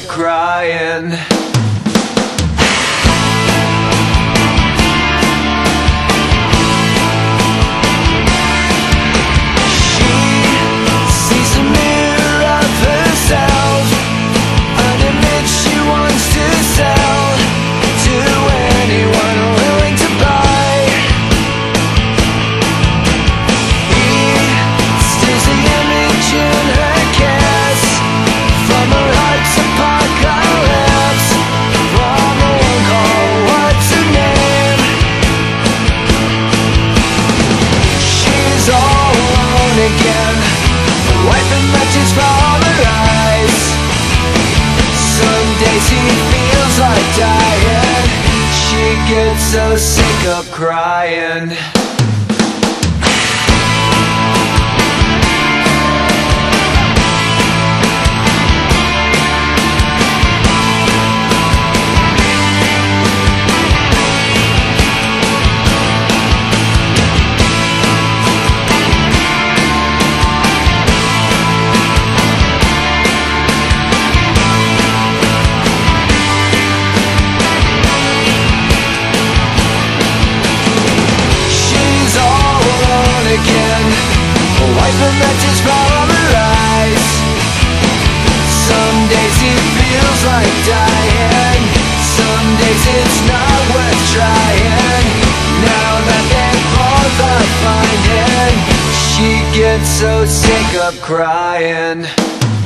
crying. Wiping matches from her eyes. Some days he feels like dying. She gets so sick of crying. Wiping matches from her eyes. Some days he feels like dying. Some days it's not worth trying. Now that they both are finding, she gets so sick of crying.